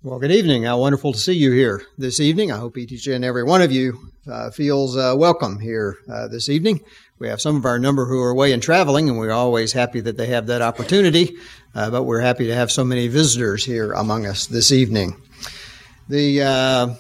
Well, good evening. How wonderful to see you here this evening. I hope each and every one of you feels welcome here this evening. We have some of our number who are away and traveling, and we're always happy that they have that opportunity, but we're happy to have so many visitors here among us this evening. The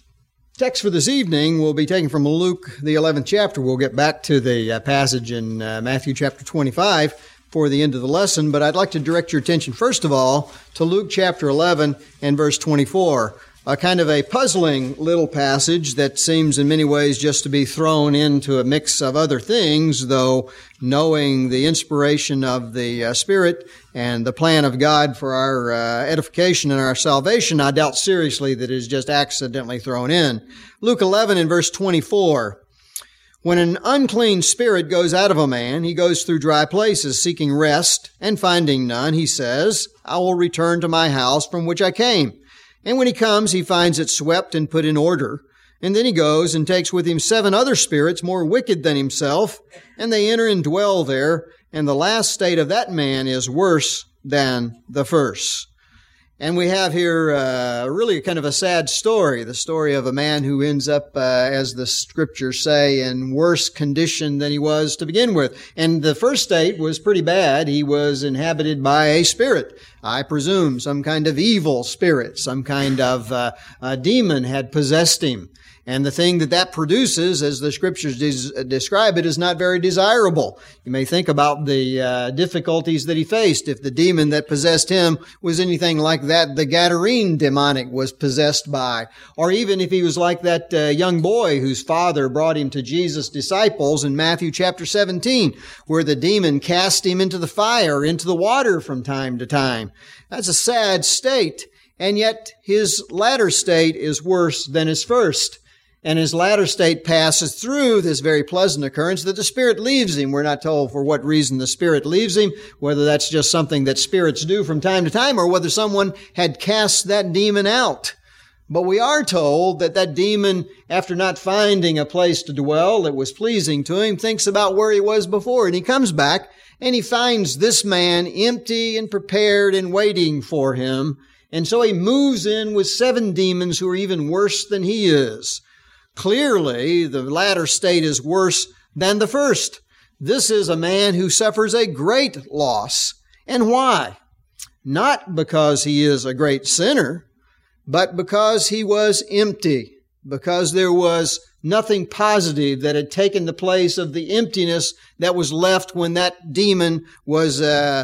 text for this evening will be taken from Luke, the 11th chapter. We'll get back to the passage in Matthew chapter 25 for the end of the lesson, but I'd like to direct your attention, first of all, to Luke chapter 11 and verse 24, a kind of a puzzling little passage that seems in many ways just to be thrown into a mix of other things, though knowing the inspiration of the Spirit and the plan of God for our edification and our salvation, I doubt seriously that it is just accidentally thrown in. Luke 11 and verse 24. When an unclean spirit goes out of a man, he goes through dry places seeking rest, and finding none, he says, I will return to my house from which I came. And when he comes, he finds it swept and put in order. And then he goes and takes with him 7 other spirits more wicked than himself, and they enter and dwell there, and the last state of that man is worse than the first. And we have here really kind of a sad story, the story of a man who ends up, as the scriptures say, in worse condition than he was to begin with. And the first state was pretty bad. He was inhabited by a spirit, I presume, some kind of evil spirit, some kind of a demon had possessed him. And the thing that produces, as the scriptures describe it, is not very desirable. You may think about the difficulties that he faced. If the demon that possessed him was anything like that the Gadarene demonic was possessed by, or even if he was like that young boy whose father brought him to Jesus' disciples in Matthew chapter 17, where the demon cast him into the fire, into the water from time to time. That's a sad state, and yet his latter state is worse than his first. And his latter state passes through this very pleasant occurrence that the Spirit leaves him. We're not told for what reason the Spirit leaves him, whether that's just something that spirits do from time to time, or whether someone had cast that demon out. But we are told that demon, after not finding a place to dwell that was pleasing to him, thinks about where he was before. And he comes back and he finds this man empty and prepared and waiting for him. And so he moves in with 7 demons who are even worse than he is. Clearly, the latter state is worse than the first. This is a man who suffers a great loss. And why? Not because he is a great sinner, but because he was empty, because there was nothing positive that had taken the place of the emptiness that was left when that demon was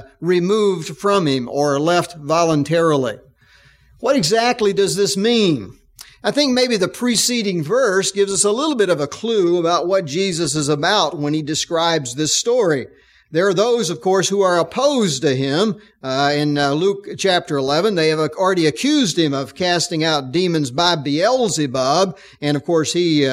removed from him or left voluntarily. What exactly does this mean? I think maybe the preceding verse gives us a little bit of a clue about what Jesus is about when he describes this story. There are those, of course, who are opposed to him. In Luke chapter 11, they have already accused him of casting out demons by Beelzebub, and of course he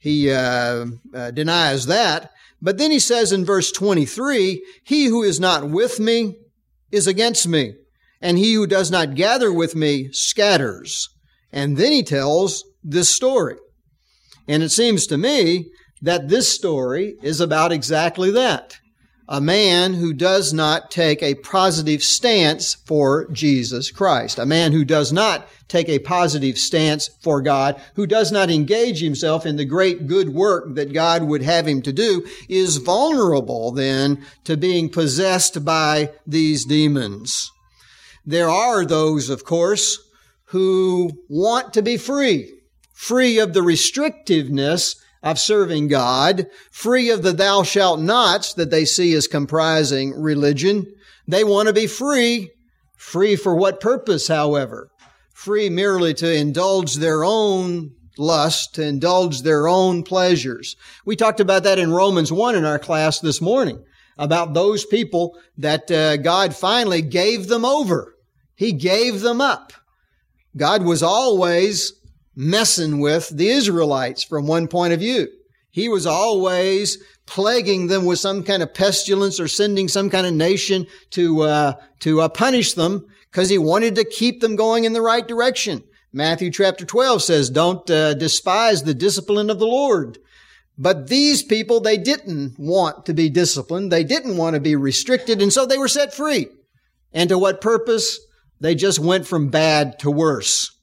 denies that. But then he says in verse 23, he who is not with me is against me, and he who does not gather with me scatters. And then he tells this story. And it seems to me that this story is about exactly that. A man who does not take a positive stance for Jesus Christ. A man who does not take a positive stance for God, who does not engage himself in the great good work that God would have him to do, is vulnerable then to being possessed by these demons. There are those, of course, who want to be free of the restrictiveness of serving God, free of the thou shalt nots that they see as comprising religion. They want to be free for what purpose, however? Free merely to indulge their own lust, to indulge their own pleasures. We talked about that in Romans 1 in our class this morning, about those people that God finally gave them over. He gave them up. God was always messing with the Israelites from one point of view. He was always plaguing them with some kind of pestilence or sending some kind of nation to punish them because he wanted to keep them going in the right direction. Matthew chapter 12 says, don't despise the discipline of the Lord. But these people, they didn't want to be disciplined. They didn't want to be restricted, and so they were set free. And to what purpose? They just went from bad to worse.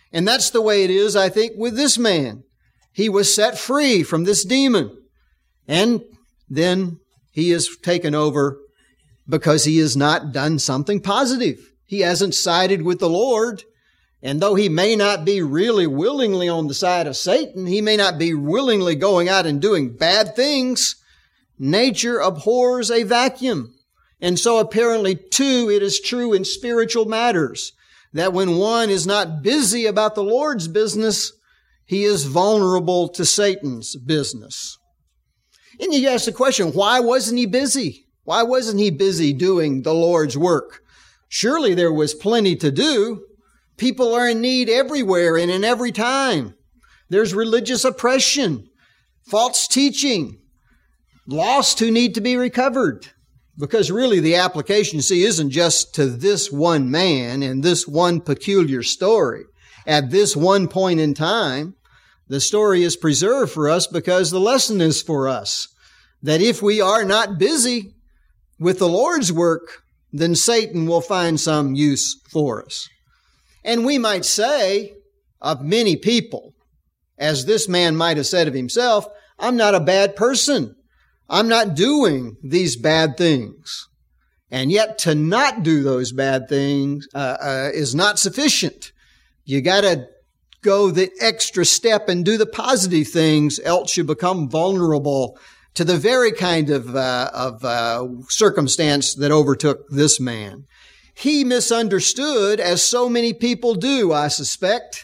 And that's the way it is, I think, with this man. He was set free from this demon. And then he is taken over because he has not done something positive. He hasn't sided with the Lord. And though he may not be really willingly on the side of Satan, he may not be willingly going out and doing bad things, nature abhors a vacuum. And so apparently, too, it is true in spiritual matters that when one is not busy about the Lord's business, he is vulnerable to Satan's business. And you ask the question, why wasn't he busy? Why wasn't he busy doing the Lord's work? Surely there was plenty to do. People are in need everywhere and in every time. There's religious oppression, false teaching, lost who need to be recovered. Because really the application, see, isn't just to this one man and this one peculiar story. At this one point in time, the story is preserved for us because the lesson is for us. That if we are not busy with the Lord's work, then Satan will find some use for us. And we might say of many people, as this man might have said of himself, I'm not a bad person. I'm not doing these bad things. And yet to not do those bad things is not sufficient. You got to go the extra step and do the positive things, else you become vulnerable to the very kind of circumstance that overtook this man. He misunderstood, as so many people do, I suspect,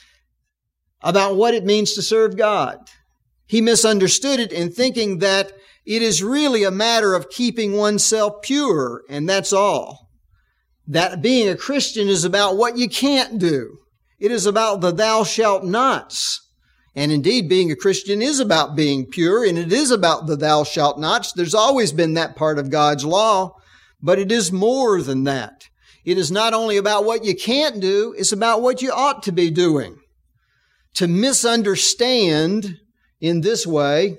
about what it means to serve God. He misunderstood it in thinking that it is really a matter of keeping oneself pure, and that's all. That being a Christian is about what you can't do. It is about the thou shalt nots. And indeed, being a Christian is about being pure, and it is about the thou shalt nots. There's always been that part of God's law, but it is more than that. It is not only about what you can't do, it's about what you ought to be doing. To misunderstand in this way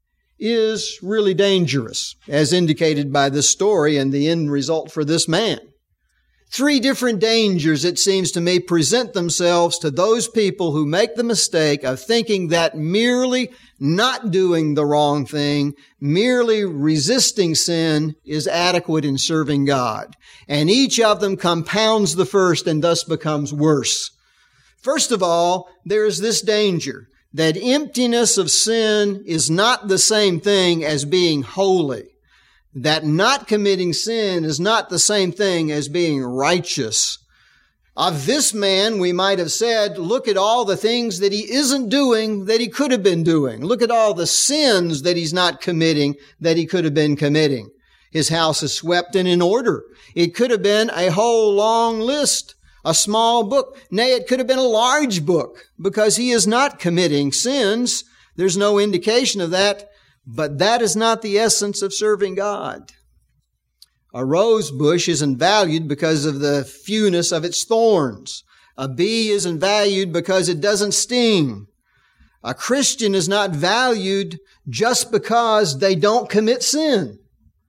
is really dangerous, as indicated by this story and the end result for this man. 3 different dangers, it seems to me, present themselves to those people who make the mistake of thinking that merely not doing the wrong thing, merely resisting sin, is adequate in serving God. And each of them compounds the first and thus becomes worse. First of all, there is this danger that emptiness of sin is not the same thing as being holy. That not committing sin is not the same thing as being righteous. Of this man, we might have said, look at all the things that he isn't doing that he could have been doing. Look at all the sins that he's not committing that he could have been committing. His house is swept and in order. It could have been a whole long list, a small book. Nay, it could have been a large book because he is not committing sins. There's no indication of that. But that is not the essence of serving God. A rose bush isn't valued because of the fewness of its thorns. A bee isn't valued because it doesn't sting. A Christian is not valued just because they don't commit sin.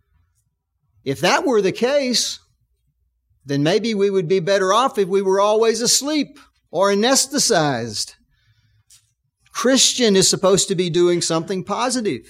If that were the case, then maybe we would be better off if we were always asleep or anesthetized. Christian is supposed to be doing something positive.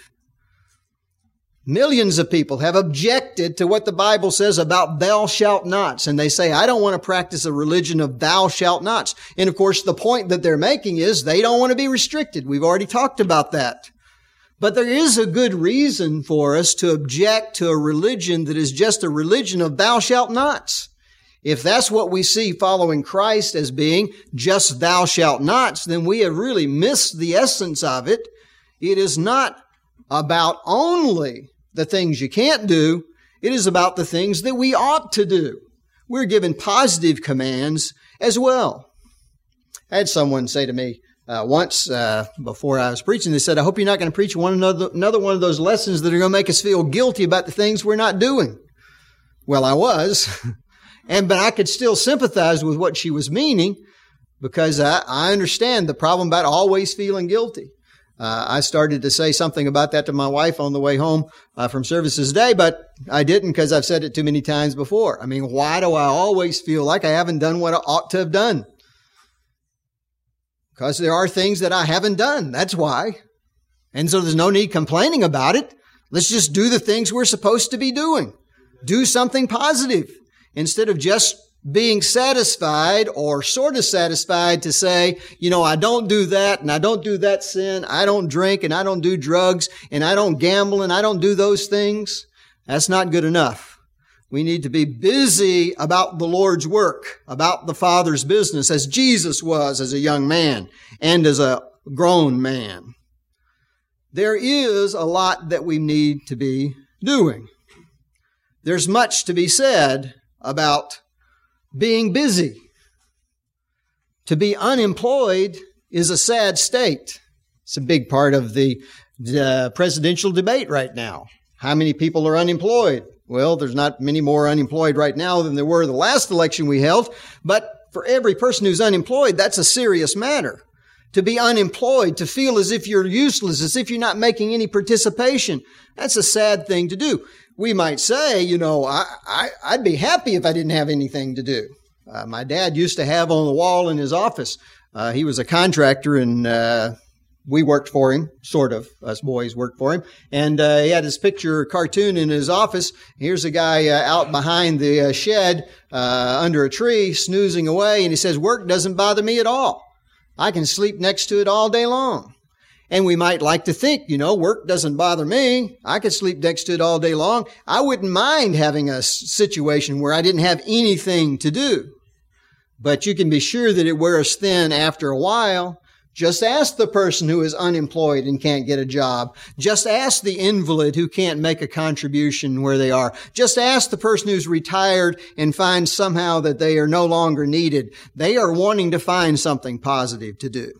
Millions of people have objected to what the Bible says about thou shalt nots. And they say, I don't want to practice a religion of thou shalt nots. And of course, the point that they're making is they don't want to be restricted. We've already talked about that. But there is a good reason for us to object to a religion that is just a religion of thou shalt nots. If that's what we see following Christ as being just thou shalt nots, then we have really missed the essence of it. It is not about only the things you can't do. It is about the things that we ought to do. We're given positive commands as well. I had someone say to me once before I was preaching, they said, I hope you're not going to preach another one of those lessons that are going to make us feel guilty about the things we're not doing. Well, I was. But I could still sympathize with what she was meaning because I understand the problem about always feeling guilty. I started to say something about that to my wife on the way home from services today, but I didn't because I've said it too many times before. I mean, why do I always feel like I haven't done what I ought to have done? Because there are things that I haven't done. That's why. And so there's no need complaining about it. Let's just do the things we're supposed to be doing. Do something positive instead of just being satisfied or sort of satisfied to say, I don't do that and I don't do that sin. I don't drink and I don't do drugs and I don't gamble and I don't do those things. That's not good enough. We need to be busy about the Lord's work, about the Father's business, as Jesus was as a young man and as a grown man. There is a lot that we need to be doing. There's much to be said about being busy. To be unemployed is a sad state. It's a big part of the presidential debate right now. How many people are unemployed? Well, there's not many more unemployed right now than there were the last election we held. But for every person who's unemployed, that's a serious matter. To be unemployed, to feel as if you're useless, as if you're not making any participation, that's a sad thing to do. We might say, I'd be happy if I didn't have anything to do. My dad used to have on the wall in his office, he was a contractor and we worked for him, sort of. Us boys worked for him. And he had his picture cartoon in his office. Here's a guy out behind the shed under a tree snoozing away. And he says, work doesn't bother me at all. I can sleep next to it all day long. And we might like to think, work doesn't bother me. I could sleep next to it all day long. I wouldn't mind having a situation where I didn't have anything to do. But you can be sure that it wears thin after a while. Just ask the person who is unemployed and can't get a job. Just ask the invalid who can't make a contribution where they are. Just ask the person who's retired and finds somehow that they are no longer needed. They are wanting to find something positive to do.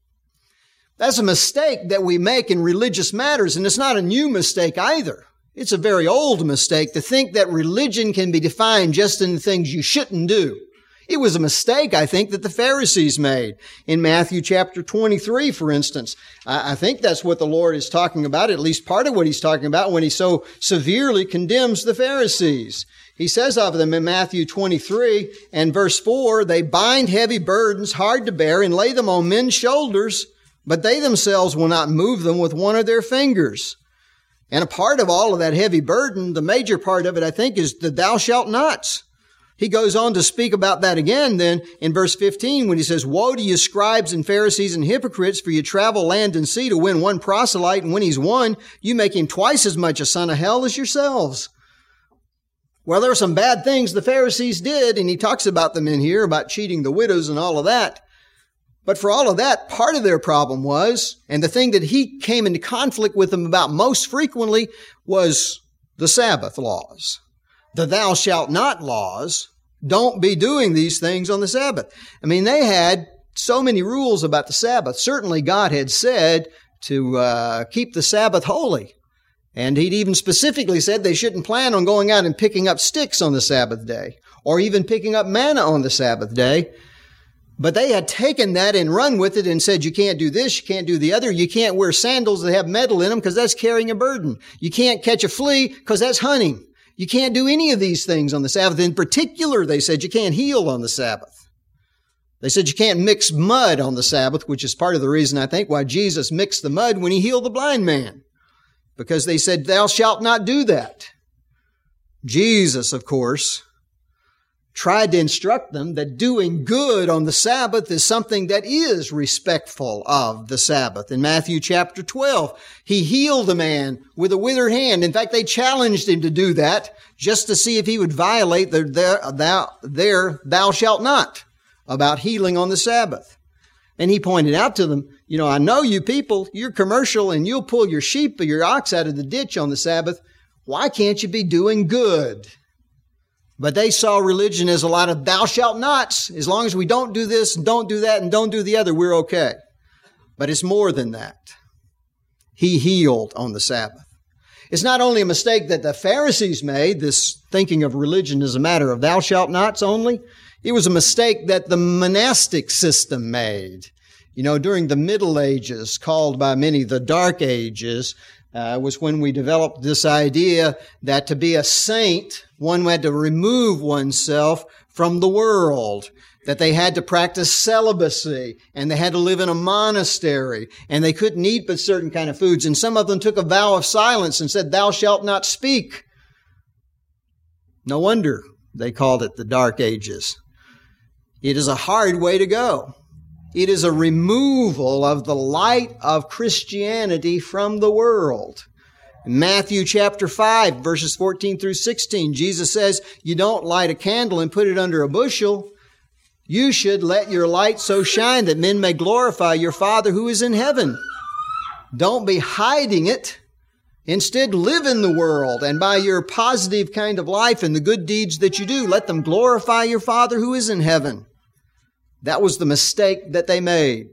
That's a mistake that we make in religious matters, and it's not a new mistake either. It's a very old mistake to think that religion can be defined just in the things you shouldn't do. It was a mistake, I think, that the Pharisees made. In Matthew chapter 23, for instance, I think that's what the Lord is talking about, at least part of what he's talking about when he so severely condemns the Pharisees. He says of them in Matthew 23 and verse 4, they bind heavy burdens hard to bear and lay them on men's shoulders, but they themselves will not move them with one of their fingers. And a part of all of that heavy burden, the major part of it, I think, is the thou shalt nots. He goes on to speak about that again then in verse 15 when he says, woe to you scribes and Pharisees and hypocrites, for you travel land and sea to win one proselyte, and when he's won, you make him twice as much a son of hell as yourselves. Well, there are some bad things the Pharisees did, and he talks about them in here, about cheating the widows and all of that. But for all of that, part of their problem was, and the thing that he came into conflict with them about most frequently, was the Sabbath laws. The thou shalt not laws. Don't be doing these things on the Sabbath. I mean, they had so many rules about the Sabbath. Certainly God had said to keep the Sabbath holy. And he'd even specifically said they shouldn't plan on going out and picking up sticks on the Sabbath day, or even picking up manna on the Sabbath day. But they had taken that and run with it and said, you can't do this, you can't do the other. You can't wear sandals that have metal in them because that's carrying a burden. You can't catch a flea because that's hunting. You can't do any of these things on the Sabbath. In particular, they said you can't heal on the Sabbath. They said you can't mix mud on the Sabbath, which is part of the reason, I think, why Jesus mixed the mud when he healed the blind man. Because they said, thou shalt not do that. Jesus, of course, tried to instruct them that doing good on the Sabbath is something that is respectful of the Sabbath. In Matthew chapter 12, he healed a man with a withered hand. In fact, they challenged him to do that just to see if he would violate their thou shalt not about healing on the Sabbath. And he pointed out to them, I know you people, you're commercial and you'll pull your sheep or your ox out of the ditch on the Sabbath. Why can't you be doing good? But they saw religion as a lot of thou shalt nots. As long as we don't do this, don't do that, and don't do the other, we're okay. But it's more than that. He healed on the Sabbath. It's not only a mistake that the Pharisees made, this thinking of religion as a matter of thou shalt nots only. It was a mistake that the monastic system made. During the Middle Ages, called by many the Dark Ages, was when we developed this idea that to be a saint, one had to remove oneself from the world. that they had to practice celibacy, and they had to live in a monastery, and they couldn't eat but certain kind of foods. And some of them took a vow of silence and said, "Thou shalt not speak." No wonder they called it the Dark Ages. It is a hard way to go. It is a removal of the light of Christianity from the world. In Matthew chapter 5, verses 14 through 16, Jesus says, you don't light a candle and put it under a bushel. You should let your light so shine that men may glorify your Father who is in heaven. Don't be hiding it. Instead, live in the world, and by your positive kind of life and the good deeds that you do, let them glorify your Father who is in heaven. That was the mistake that they made,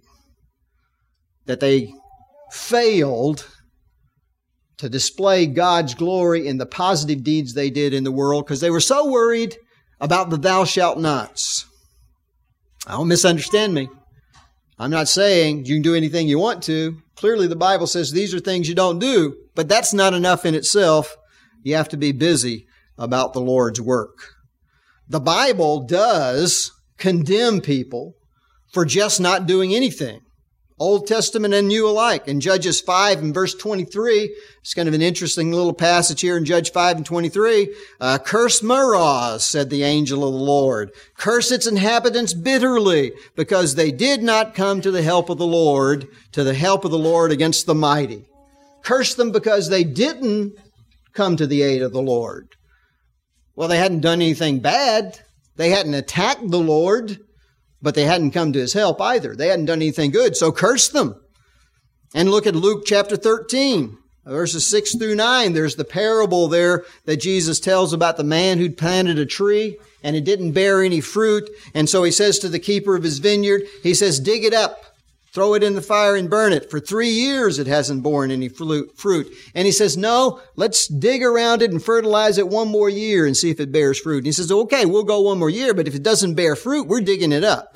that they failed to display God's glory in the positive deeds they did in the world because they were so worried about the thou shalt nots. Don't misunderstand me. I'm not saying you can do anything you want to. Clearly the Bible says these are things you don't do, but that's not enough in itself. You have to be busy about the Lord's work. The Bible does condemn people for just not doing anything. Old Testament and New alike. In Judges 5 and verse 23, it's kind of an interesting little passage here in Judge 5 and 23. Curse Meroz, said the angel of the Lord. Curse its inhabitants bitterly, because they did not come to the help of the Lord, against the mighty. Curse them because they didn't come to the aid of the Lord. Well, they hadn't done anything bad. They hadn't attacked the Lord. But they hadn't come to His help either. They hadn't done anything good, so curse them. And look at Luke chapter 13, verses 6 through 9. There's the parable there that Jesus tells about the man who'd planted a tree and it didn't bear any fruit. And so He says to the keeper of his vineyard, He says, dig it up, throw it in the fire and burn it. For 3 years it hasn't borne any fruit. And He says, no, let's dig around it and fertilize it one more year and see if it bears fruit. And He says, okay, we'll go one more year, but if it doesn't bear fruit, we're digging it up.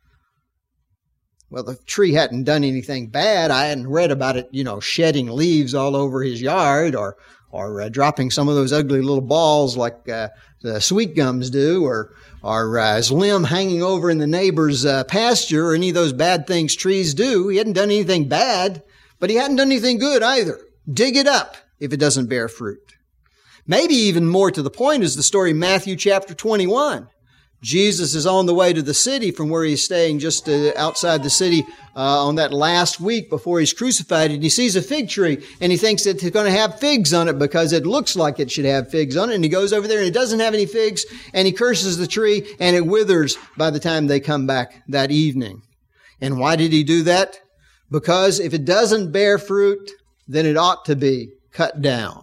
Well, the tree hadn't done anything bad. I hadn't read about it, shedding leaves all over his yard or dropping some of those ugly little balls like the sweet gums do or his limb hanging over in the neighbor's pasture or any of those bad things trees do. He hadn't done anything bad, but he hadn't done anything good either. Dig it up if it doesn't bear fruit. Maybe even more to the point is the story in Matthew chapter 21. Jesus is on the way to the city from where He's staying just outside the city on that last week before He's crucified. And He sees a fig tree and He thinks that it's going to have figs on it because it looks like it should have figs on it. And He goes over there and it doesn't have any figs and He curses the tree and it withers by the time they come back that evening. And why did He do that? Because if it doesn't bear fruit, then it ought to be cut down.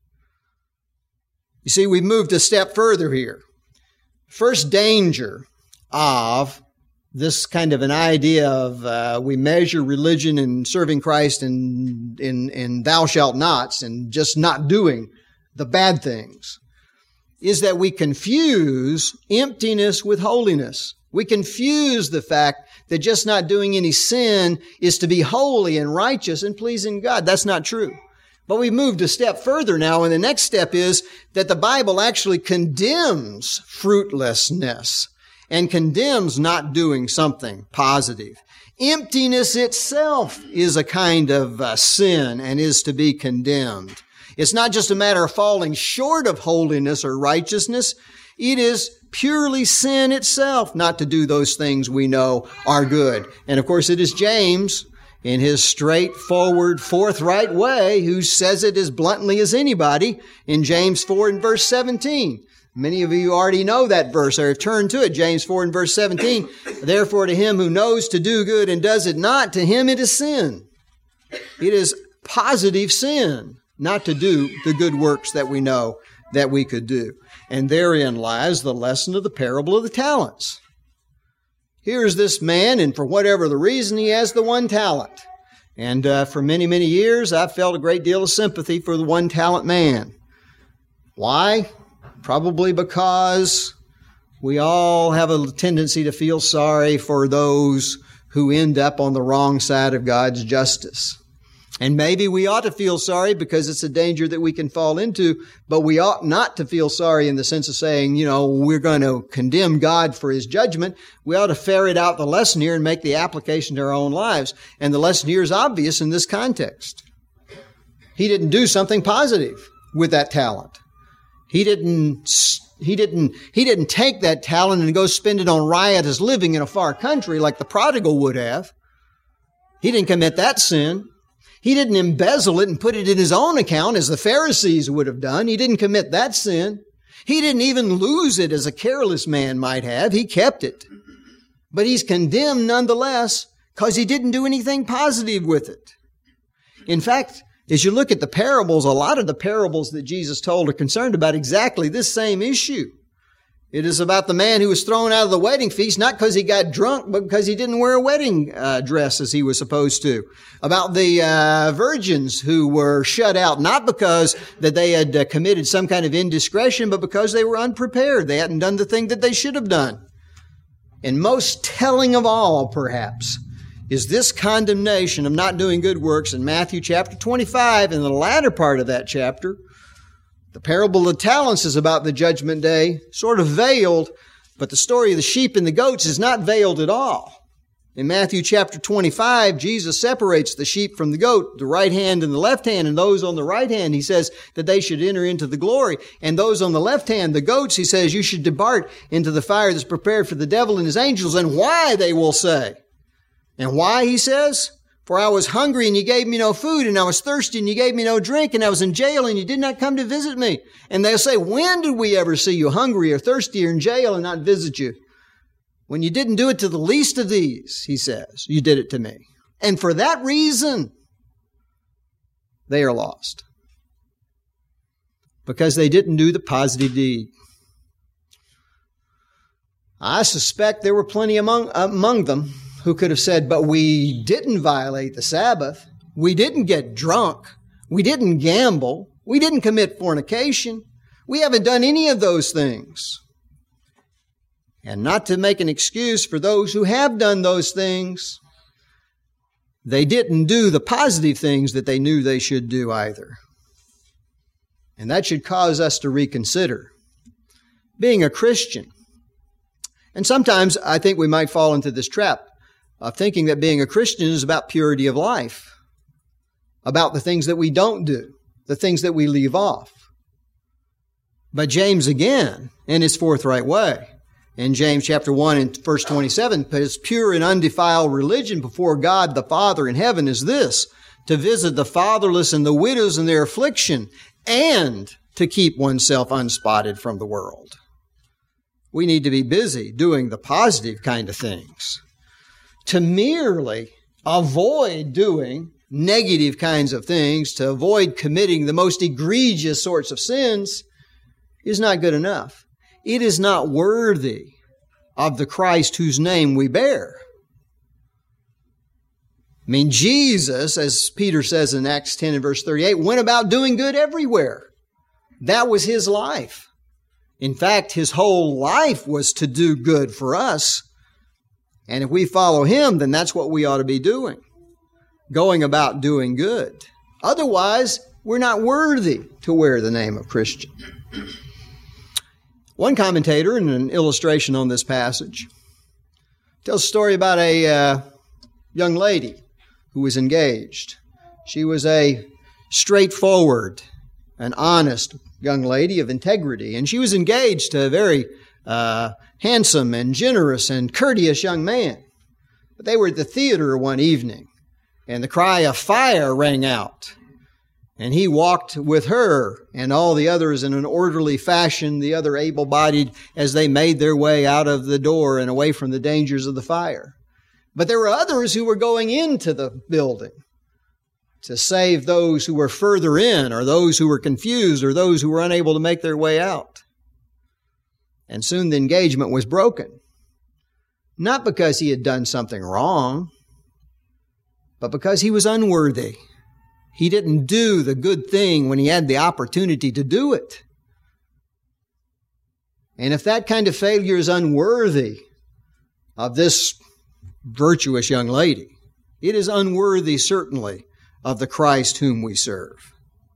You see, we've moved a step further here. First danger of this kind of an idea of we measure religion and serving Christ in thou shalt nots and just not doing the bad things is that we confuse emptiness with holiness. We confuse the fact that just not doing any sin is to be holy and righteous and pleasing God. That's not true. But we've moved a step further now, and the next step is that the Bible actually condemns fruitlessness and condemns not doing something positive. Emptiness itself is a kind of sin and is to be condemned. It's not just a matter of falling short of holiness or righteousness. It is purely sin itself not to do those things we know are good. And of course, it is James, in his straightforward, forthright way, who says it as bluntly as anybody in James 4 and verse 17. Many of you already know that verse or have turned to it. James 4 and verse 17. Therefore, to him who knows to do good and does it not, to him it is sin. It is positive sin not to do the good works that we know that we could do. And therein lies the lesson of the parable of the talents. Here's this man, and for whatever the reason, he has the one talent. And for many, many years, I've felt a great deal of sympathy for the one talent man. Why? Probably because we all have a tendency to feel sorry for those who end up on the wrong side of God's justice. And maybe we ought to feel sorry because it's a danger that we can fall into, but we ought not to feel sorry in the sense of saying, we're going to condemn God for His judgment. We ought to ferret out the lesson here and make the application to our own lives. And the lesson here is obvious in this context. He didn't do something positive with that talent. He didn't take that talent and go spend it on riotous living in a far country like the prodigal would have. He didn't commit that sin. He didn't embezzle it and put it in his own account as the Pharisees would have done. He didn't commit that sin. He didn't even lose it as a careless man might have. He kept it. But he's condemned nonetheless because he didn't do anything positive with it. In fact, as you look at the parables, a lot of the parables that Jesus told are concerned about exactly this same issue. It is about the man who was thrown out of the wedding feast, not because he got drunk, but because he didn't wear a wedding dress as he was supposed to. About the virgins who were shut out, not because that they had committed some kind of indiscretion, but because they were unprepared. They hadn't done the thing that they should have done. And most telling of all, perhaps, is this condemnation of not doing good works in Matthew chapter 25, in the latter part of that chapter. The parable of the talents is about the judgment day, sort of veiled, but the story of the sheep and the goats is not veiled at all. In Matthew chapter 25, Jesus separates the sheep from the goat, the right hand and the left hand, and those on the right hand, He says that they should enter into the glory. And those on the left hand, the goats, He says, you should depart into the fire that's prepared for the devil and his angels. And why, they will say. And why, He says? For I was hungry and you gave me no food, and I was thirsty and you gave me no drink, and I was in jail and you did not come to visit me. And they'll say, when did we ever see you hungry or thirsty or in jail and not visit you? When you didn't do it to the least of these, He says, you did it to me. And for that reason, they are lost. Because they didn't do the positive deed. I suspect there were plenty among them who could have said, but we didn't violate the Sabbath. We didn't get drunk. We didn't gamble. We didn't commit fornication. We haven't done any of those things. And not to make an excuse for those who have done those things, they didn't do the positive things that they knew they should do either. And that should cause us to reconsider being a Christian. And sometimes I think we might fall into this trap of thinking that being a Christian is about purity of life, about the things that we don't do, the things that we leave off. But James again, in his forthright way, in James chapter 1 and verse 27, his pure and undefiled religion before God the Father in heaven is this, to visit the fatherless and the widows in their affliction, and to keep oneself unspotted from the world. We need to be busy doing the positive kind of things. To merely avoid doing negative kinds of things, to avoid committing the most egregious sorts of sins, is not good enough. It is not worthy of the Christ whose name we bear. I mean, Jesus, as Peter says in Acts 10 and verse 38, went about doing good everywhere. That was His life. In fact, His whole life was to do good for us. And if we follow Him, then that's what we ought to be doing. Going about doing good. Otherwise, we're not worthy to wear the name of Christian. One commentator, in an illustration on this passage, tells a story about a young lady who was engaged. She was a straightforward, an honest young lady of integrity, and she was engaged to a very handsome and generous and courteous young man. But they were at the theater one evening, and the cry of fire rang out. And he walked with her and all the others in an orderly fashion, the other able-bodied, as they made their way out of the door and away from the dangers of the fire. But there were others who were going into the building to save those who were further in, or those who were confused, or those who were unable to make their way out. And soon the engagement was broken. Not because he had done something wrong, but because he was unworthy. He didn't do the good thing when he had the opportunity to do it. And if that kind of failure is unworthy of this virtuous young lady, it is unworthy, certainly, of the Christ whom we serve.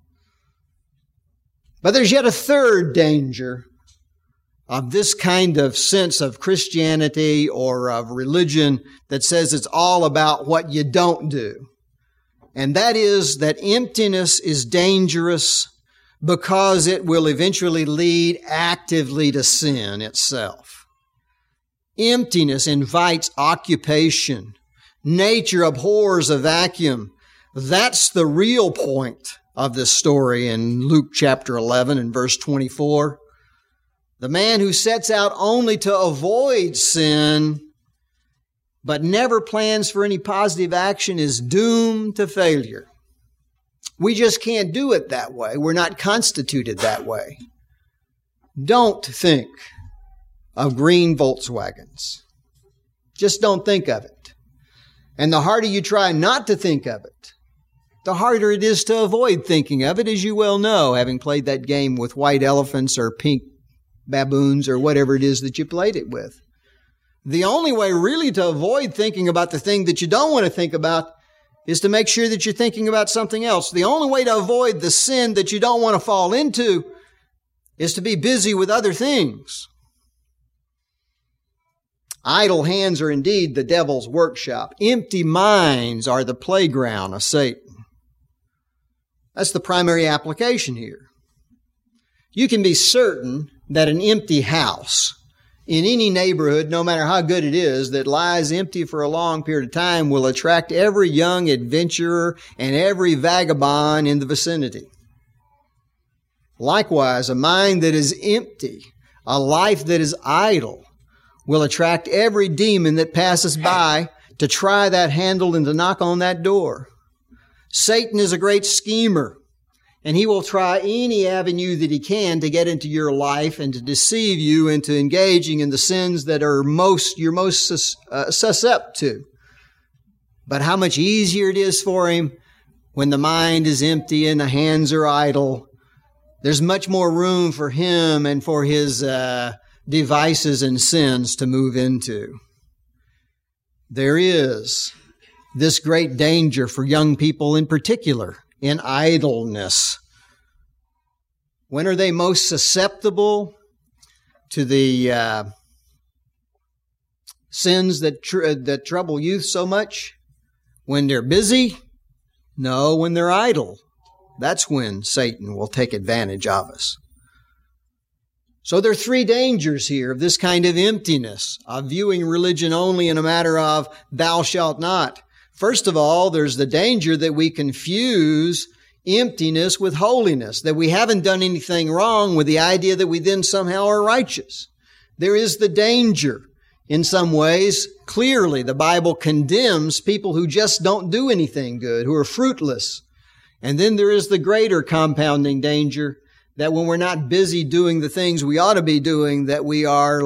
But there's yet a third danger of this kind of sense of Christianity or of religion that says it's all about what you don't do. And that is that emptiness is dangerous because it will eventually lead actively to sin itself. Emptiness invites occupation. Nature abhors a vacuum. That's the real point of this story in Luke chapter 11 and verse 24. The man who sets out only to avoid sin but never plans for any positive action is doomed to failure. We just can't do it that way. We're not constituted that way. Don't think of green Volkswagens. Just don't think of it. And the harder you try not to think of it, the harder it is to avoid thinking of it, as you well know, having played that game with white elephants or pink baboons or whatever it is that you played it with. The only way really to avoid thinking about the thing that you don't want to think about is to make sure that you're thinking about something else. The only way to avoid the sin that you don't want to fall into is to be busy with other things. Idle hands are indeed the devil's workshop. Empty minds are the playground of Satan. That's the primary application here. You can be certain that an empty house in any neighborhood, no matter how good it is, that lies empty for a long period of time will attract every young adventurer and every vagabond in the vicinity. Likewise, a mind that is empty, a life that is idle, will attract every demon that passes by to try that handle and to knock on that door. Satan is a great schemer, and he will try any avenue that he can to get into your life and to deceive you into engaging in the sins that are you're most susceptible to. But how much easier it is for him when the mind is empty and the hands are idle. There's much more room for him and for his devices and sins to move into. There is this great danger for young people in particular in idleness. When are they most susceptible to the sins that trouble youth so much? When they're busy? No, when they're idle. That's when Satan will take advantage of us. So there are three dangers here of this kind of emptiness, of viewing religion only in a matter of thou shalt not. First of all, there's the danger that we confuse emptiness with holiness, that we haven't done anything wrong with the idea that we then somehow are righteous. There is the danger. In some ways, clearly the Bible condemns people who just don't do anything good, who are fruitless. And then there is the greater compounding danger that when we're not busy doing the things we ought to be doing, that we are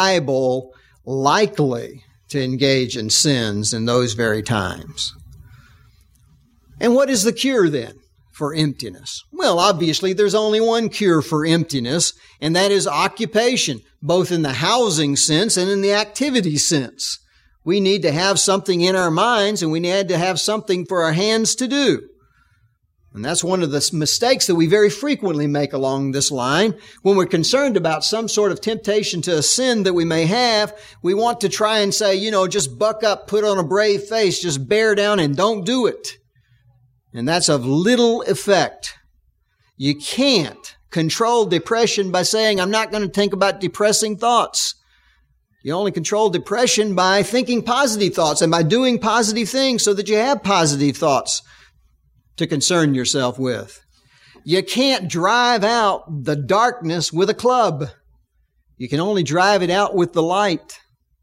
likely to engage in sins in those very times. And what is the cure then for emptiness? Well, obviously there's only one cure for emptiness, and that is occupation, both in the housing sense and in the activity sense. We need to have something in our minds, and we need to have something for our hands to do. And that's one of the mistakes that we very frequently make along this line. When we're concerned about some sort of temptation to a sin that we may have, we want to try and say, just buck up, put on a brave face, just bear down and don't do it. And that's of little effect. You can't control depression by saying, I'm not going to think about depressing thoughts. You only control depression by thinking positive thoughts and by doing positive things so that you have positive thoughts to concern yourself with. You can't drive out the darkness with a club. You can only drive it out with the light.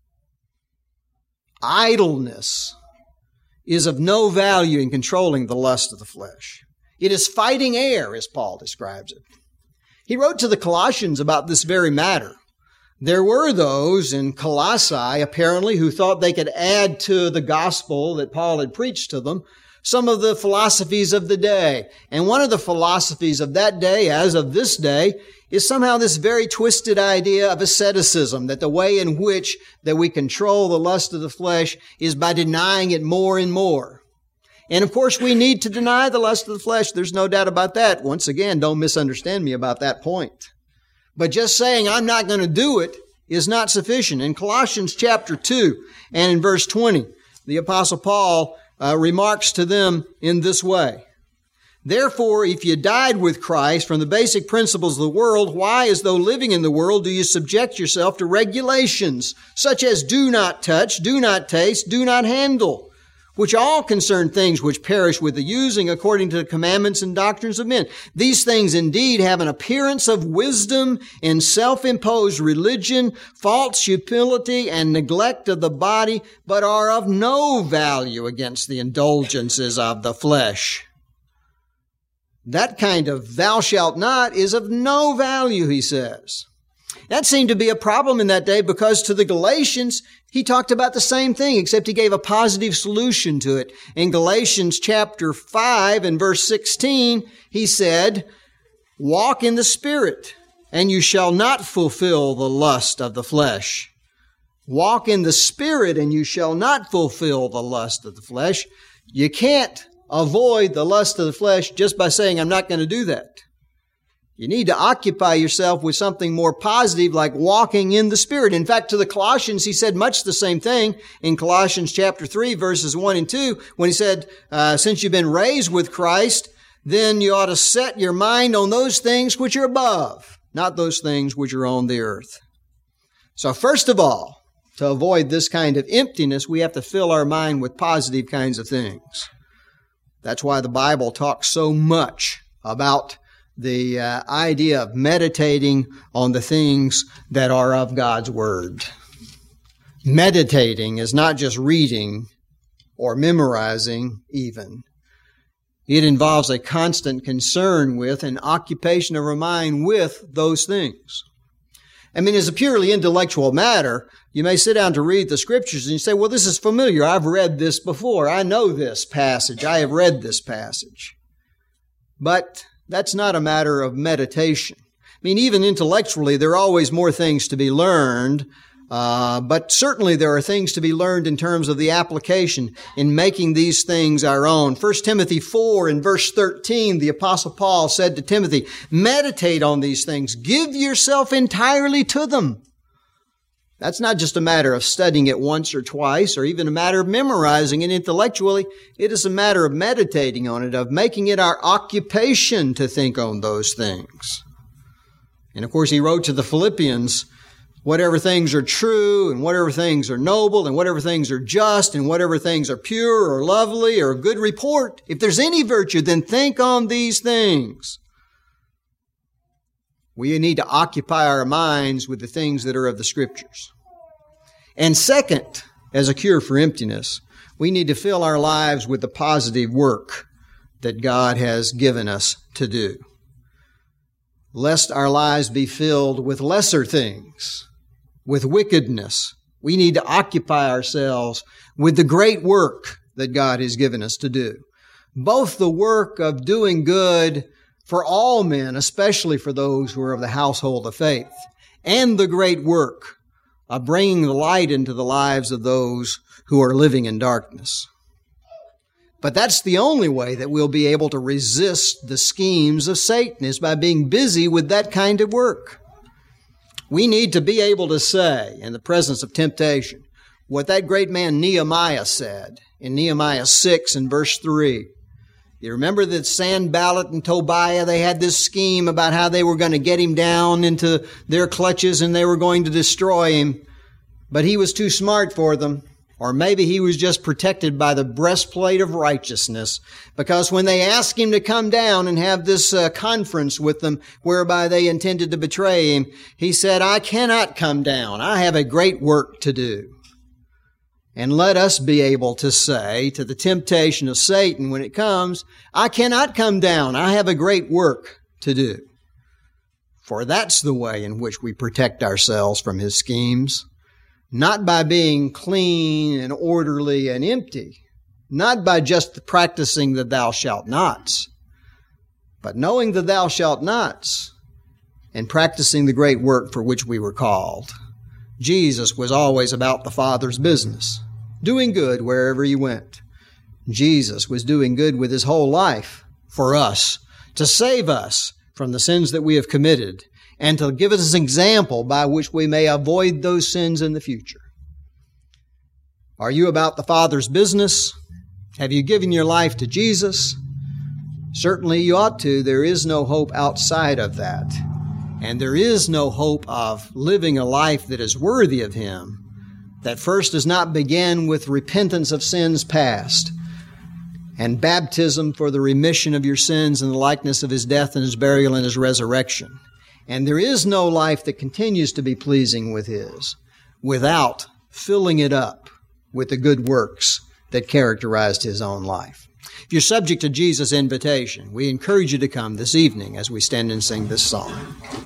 Idleness is of no value in controlling the lust of the flesh. It is fighting air, as Paul describes it. He wrote to the Colossians about this very matter. There were those in Colossae, apparently, who thought they could add to the gospel that Paul had preached to them some of the philosophies of the day. And one of the philosophies of that day, as of this day, is somehow this very twisted idea of asceticism, that the way in which that we control the lust of the flesh is by denying it more and more. And of course, we need to deny the lust of the flesh. There's no doubt about that. Once again, don't misunderstand me about that point. But just saying I'm not going to do it is not sufficient. In Colossians chapter 2 and in verse 20, the Apostle Paul remarks to them in this way. Therefore, if you died with Christ from the basic principles of the world, why, as though living in the world, do you subject yourself to regulations such as do not touch, do not taste, do not handle, which all concern things which perish with the using according to the commandments and doctrines of men. These things indeed have an appearance of wisdom in self-imposed religion, false humility, and neglect of the body, but are of no value against the indulgences of the flesh. That kind of thou shalt not is of no value, he says. That seemed to be a problem in that day because to the Galatians, he talked about the same thing, except he gave a positive solution to it. In Galatians chapter 5 and verse 16, he said, walk in the Spirit, and you shall not fulfill the lust of the flesh. Walk in the Spirit, and you shall not fulfill the lust of the flesh. You can't avoid the lust of the flesh just by saying, I'm not going to do that. You need to occupy yourself with something more positive like walking in the Spirit. In fact, to the Colossians, he said much the same thing in Colossians chapter 3, verses 1 and 2, when he said, since you've been raised with Christ, then you ought to set your mind on those things which are above, not those things which are on the earth. So first of all, to avoid this kind of emptiness, we have to fill our mind with positive kinds of things. That's why the Bible talks so much about the idea of meditating on the things that are of God's Word. Meditating is not just reading or memorizing even. It involves a constant concern with and occupation of our mind with those things. I mean, as a purely intellectual matter, you may sit down to read the Scriptures and you say, well, this is familiar. I've read this before. I know this passage. I have read this passage. But that's not a matter of meditation. I mean, even intellectually, there are always more things to be learned, but certainly there are things to be learned in terms of the application in making these things our own. 1 Timothy 4 and verse 13, the Apostle Paul said to Timothy, meditate on these things. Give yourself entirely to them. That's not just a matter of studying it once or twice, or even a matter of memorizing it intellectually. It is a matter of meditating on it, of making it our occupation to think on those things. And of course, he wrote to the Philippians, whatever things are true, and whatever things are noble, and whatever things are just, and whatever things are pure or lovely or of good report, if there's any virtue, then think on these things. We need to occupy our minds with the things that are of the Scriptures. And second, as a cure for emptiness, we need to fill our lives with the positive work that God has given us to do. Lest our lives be filled with lesser things, with wickedness, we need to occupy ourselves with the great work that God has given us to do. Both the work of doing good for all men, especially for those who are of the household of faith, and the great work of bringing the light into the lives of those who are living in darkness. But that's the only way that we'll be able to resist the schemes of Satan, is by being busy with that kind of work. We need to be able to say, in the presence of temptation, what that great man Nehemiah said in Nehemiah 6 and verse 3. You remember that Sanballat and Tobiah, they had this scheme about how they were going to get him down into their clutches and they were going to destroy him. But he was too smart for them. Or maybe he was just protected by the breastplate of righteousness. Because when they asked him to come down and have this conference with them whereby they intended to betray him, he said, I cannot come down. I have a great work to do. And let us be able to say to the temptation of Satan when it comes, I cannot come down. I have a great work to do. For that's the way in which we protect ourselves from his schemes. Not by being clean and orderly and empty. Not by just practicing the thou shalt nots. But knowing the thou shalt nots and practicing the great work for which we were called. Jesus was always about the Father's business, doing good wherever he went. Jesus was doing good with His whole life for us, to save us from the sins that we have committed, and to give us an example by which we may avoid those sins in the future. Are you about the Father's business? Have you given your life to Jesus? Certainly you ought to. There is no hope outside of that. And there is no hope of living a life that is worthy of Him, that first does not begin with repentance of sins past and baptism for the remission of your sins in the likeness of His death and His burial and His resurrection. And there is no life that continues to be pleasing with His without filling it up with the good works that characterized His own life. If you're subject to Jesus' invitation, we encourage you to come this evening as we stand and sing this song.